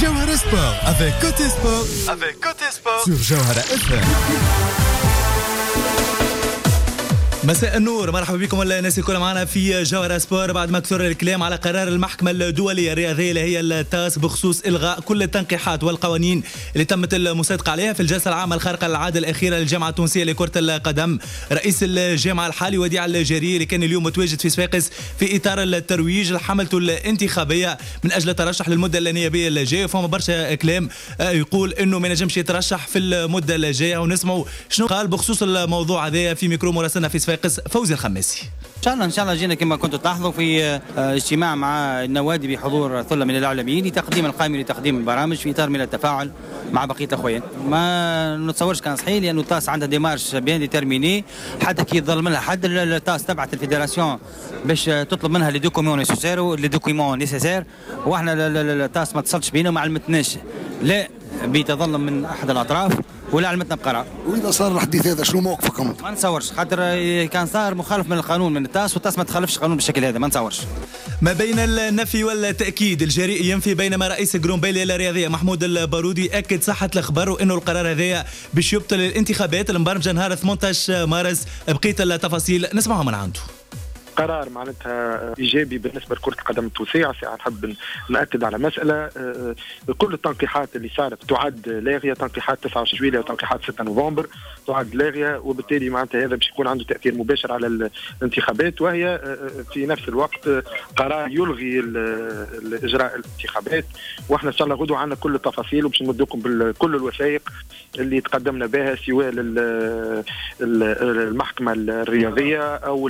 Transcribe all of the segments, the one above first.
Jawhara Sport avec Côté Sport sur Jawhara FM. مساء النور، مرحبا بكم الناس الكل معنا في جوهرة سبور. بعد ما كثر الكلام على قرار المحكمة الدولية الرياضية اللي هي التاس بخصوص إلغاء كل التنقيحات والقوانين اللي تمت المصادقة عليها في الجلسة العامة الخارقة للعادة الأخيرة للجامعة التونسية لكرة القدم، رئيس الجامعة الحالي وديع الجريري اللي كان اليوم متواجد في صفاقس في إطار الترويج لحملته الانتخابية من أجل الترشح للمدة النيابية الجاية. فما برشا كلام يقول إنه ما نجمش يترشح في المدة الجاية، ونسمعوا شنو قال بخصوص الموضوع هذا في ميكرو مراسلنا في صفاقس فوزي الخماسي. ان شاء الله جينا كما كنتوا تلاحظوا في اجتماع مع النوادي بحضور ثله من الاعلاميين لتقديم القائمه لتقديم البرامج في اطار من التفاعل مع بقيه الاخوين. ما نتصورش كان صحيح لانه التاس عندها ديمارش بيان ديترميني، حتى كي يظل لها حد التاس تبعت الفيدراسيون باش تطلب منها لي دوكيمون نيسيسير، واحنا التاس ما اتصلتش بينا وما علمتناش لا بتظلم من احد الاطراف ولا علمتنا بقرار. واذا صار الحديث هذا شنو موقفكم؟ ما نتصورش، خاطر كان صار مخالف من القانون من التاس، والتاس ما تخالفش القانون بالشكل هذا، ما نتصورش. ما بين النفي والتاكيد، الجريء ينفي بينما رئيس جرومبيلي الرياضيه محمود البارودي اكد صحه الخبر وانه القرار هذا باش يبطل الانتخابات المبرمجه نهار 18 مارس. بقيه التفاصيل نسمعها من عنده. قرار معناتها ايجابي بالنسبه لكره القدم التونسيه. نحب ناكد على مساله، كل التنقيحات اللي صارت تعد لاغيه، تنقيحات 29 جويلية وتنقيحات 6 نوفمبر تعد لاغيه، وبالتالي معناتها هذا باش يكون عنده تاثير مباشر على الانتخابات، وهي في نفس الوقت قرار يلغي اجراء الانتخابات. واحنا ان شاء الله غدوه عندنا كل التفاصيل وباش نمدكم بكل الوثائق اللي تقدمنا بها، سواء المحكمه الرياضيه او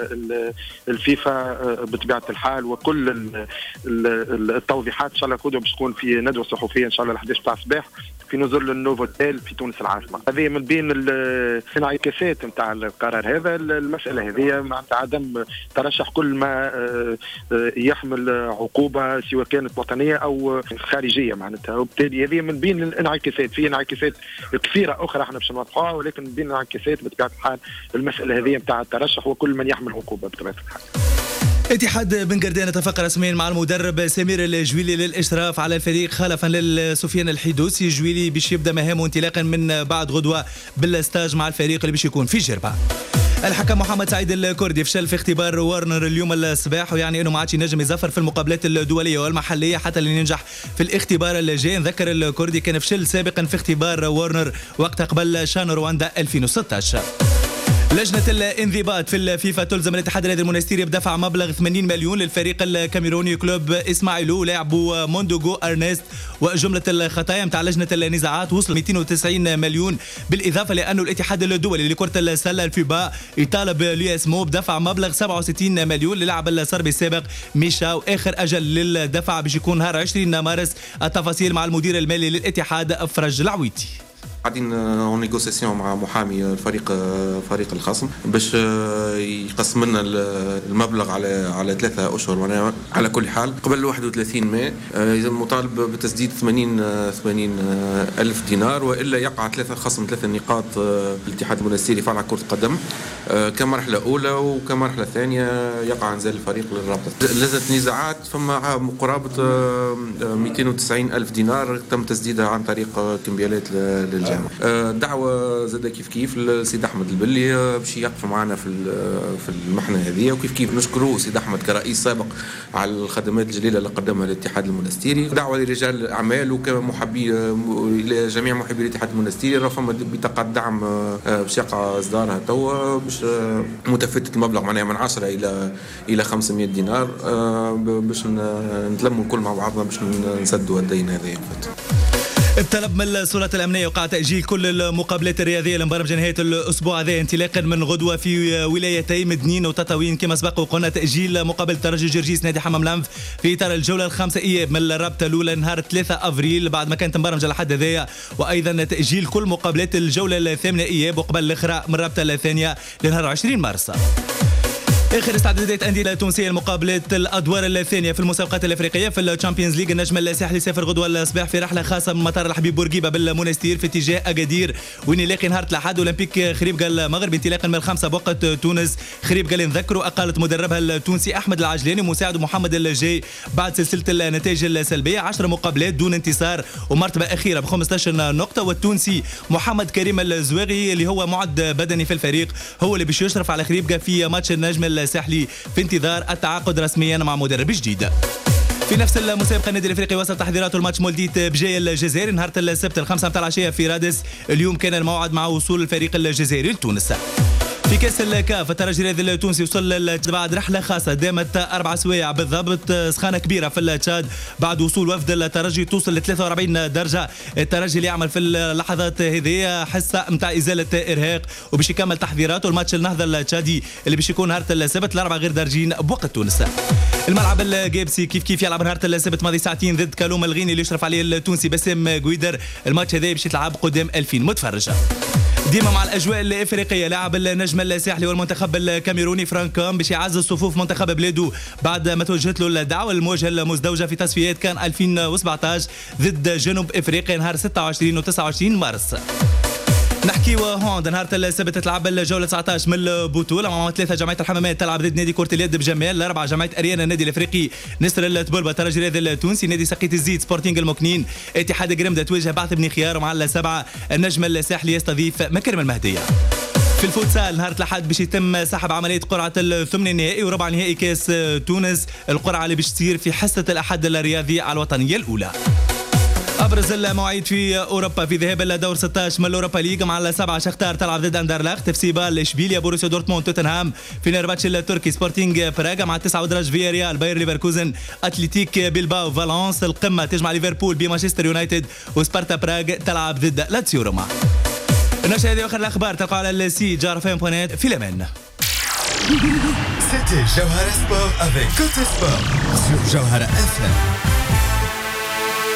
الفيفا بطبيعه الحال، وكل التوضيحات ان شاء الله غدوه باش تكون في ندوه صحفيه ان شاء الله 11 تاع الصباح في نزول النوفوتيل في تونس العاصمه. هذه من بين الانعكاسات نتاع القرار هذا، المساله هذه معناتها عدم ترشح كل ما يحمل عقوبه سواء كانت وطنيه او خارجيه معناتها، وبالتالي هذه من بين الانعكاسات. في انعكاسات كثيره اخرى احنا باش نوضحوها، ولكن من بين الانعكاسات بطبيعه الحال المساله هذه نتاع الترشح وكل من يحمل عقوبه بطبيعه الحال. اتحاد بن قردان اتفق رسميا مع المدرب سمير الجويلي للاشراف على الفريق خلفا لسفيان الحدوسي. الجويلي باش يبدا مهامه انطلاقا من بعد غدوه بالستاج مع الفريق اللي باش يكون في جربه. الحكم محمد سعيد الكردي فشل في اختبار وارنر اليوم الصباح، ويعني انه ما عادش ينجم يزفر في المقابلات الدوليه والمحليه حتى اللي ينجح في الاختبار الجاي. نذكر الكردي كان فشل سابقا في اختبار وارنر وقت قبل شان رواندا 2016. لجنة الانضباط في الفيفا تلزم الاتحاد الرياضي المونستيري بدفع مبلغ 80 مليون للفريق الكاميروني كلوب اسماعيلو لاعبو موندوغو ارنست، وجملة الخطايا متاع لجنة النزاعات وصل 290 مليون، بالإضافة لأنه الاتحاد الدولي لكرة السلة الفيبا يطالب ليسمو بدفع مبلغ 67 مليون للاعب الصربي السابق ميشا، وآخر أجل للدفع باش يكون نهار 20 مارس. التفاصيل مع المدير المالي للاتحاد فرج العويتي. قاعدين اون نيغوسياسيون مع محامي فريق الخصم باش يقسم لنا المبلغ على 3 أشهر. على كل حال قبل 31 ماي مطالب بتسديد 80 ألف دينار، وإلا يقع خصم 3 نقاط الاتحاد المونستيري فعل كرة قدم كمرحلة أولى، وكمرحلة ثانية يقع انزال الفريق للرابطة. لجنة النزاعات فما قرابة 290 ألف دينار تم تسديدها عن طريق كمبيالات للجامعة. دعوة زاد كيف لسيد أحمد البلي باش يقف معنا في المحنة هذه، وكيف نشكره سيد أحمد كرئيس سابق على الخدمات الجليلة اللي قدمها للاتحاد المونستيري. دعوة لرجال الأعمال وكمحبي لجميع محبي الاتحاد المونستيري، راه فما بطاقة دعم باش يقع إصدارها توا باش متفتت المبلغ معناها من 10 إلى 500 دينار باش نتلموا الكل مع بعضنا باش نسدوا الدين هذا. بطلب من السلطات الأمنية وقع تأجيل كل المقابلات الرياضية المبرمجة نهاية الأسبوع هذا انطلاقا من غدوة في ولايتي مدنين وتطاوين. كما سبق وقلنا تأجيل مقابلة ترجي جرجيس نادي حمام لنف في إطار الجولة ال5 إياب من الرابطة الأولى نهار 3 أفريل بعد ما كانت مبرمجة لحد هذايا، وأيضا تأجيل كل مقابلات الجولة ال8 إياب وقبل الأخرى من الرابطة الثانية لنهار 20 مارس. اخر استعدادات انديه تونسيه لمقابله الادوار الثانيه في المسابقات الافريقيه في الشامبيونز ليج. النجم الساحلي سافر غدوه الصباح في رحله خاصه من مطار الحبيب بورقيبه بالمنستير في اتجاه اكادير، وين يلاقي نهار الاحد اولمبيك خريبكا المغرب انطلاقا من 5 بوقت تونس. خريبكا اللي نذكروا اقالت مدربها التونسي احمد العجلاني ومساعده محمد الجاي بعد سلسله النتائج السلبيه، 10 مقابلات دون انتصار ومرتبه اخيره ب 15 نقطه. والتونسي محمد كريم الزواغي اللي هو معد بدني في الفريق هو اللي باش يشرف على خريبكا في ماتش النجم الساحلي في انتظار التعاقد رسميا مع مدرب جديد. في نفس المسابقه النادي الافريقي وصل تحضيراته الماتش مولديت بجاي الجزائري نهار السبت 5 متاع العشيه في رادس. اليوم كان الموعد مع وصول الفريق الجزائري لتونس. في كاس الكاف الترجي الرياضي التونسي وصل بعد رحله خاصه دامت 4 سوايع بالضبط، سخانه كبيره في التشاد بعد وصول وفد الترجي توصل ل 43 درجه. الترجي اللي يعمل في اللحظات هذه حصه نتاع ازاله ارهاق وباش يكمل تحضيراته الماتش النهضه التشادي اللي باش يكون نهار السبت الاربعاء غير دارجين بوقت تونس. الملعب الجابسي كيف يلعب نهار السبت ماضي ساعتين ضد كالوم الغيني اللي يشرف عليه التونسي باسم قويدر. الماتش هذا باش يتلعب قدام 2000 متفرج. ديما مع الاجواء الافريقيه لاعب النجم الساحلي والمنتخب الكاميروني فرانكوم باش يعزز صفوف منتخب بلاده بعد ما توجهت له الدعوه للمواجهه المزدوجه في تصفيات كان 2017 ضد جنوب افريقيا نهار 26 و 29 مارس. نحكيو هوند نهار السبت تلعب الجوله 19 من البطوله مع 3 جمعيه الحمامات تلعب ضد نادي كره اليد بجمال، 4 جمعيه اريانا النادي الافريقي، نسر التبلبه الترجي الرياضي التونسي، نادي سقيت الزيت سبورتينغ المكنين، اتحاد قرمده تواجه بعث بن خيار، ومع 7 النجم الساحلي يستضيف مكرم المهديه. في الفوتسال نهار الأحد باش يتم سحب عملية قرعة الثمن النهائي وربع نهائي كاس تونس، القرعة اللي باش تصير في حصة الأحد الرياضي على الوطنية الأولى. ابرز المواعيد في اوروبا في ذهاب الدور 16 من الاوروبا ليج مع 7 شختار تلعب ضد اندرلخت، في سيبال اشبيليا بوروسيا دورتموند توتنهام، في نيرباتش التركي سبورتينغ براغا مع 9 ودرج فيا ريال باير ليفركوزن اتلتيك بيلباو فالنس، القمه تجمع ليفربول بمانشستر يونايتد وسبارتا براغ تلعب ضد لاتسيو روما. النشرة هذه واخر الاخبار تلقوا على السي جارفين.net. في الامان. C'était Jawhara Sport avec Côté Sport sur Jawhara FM.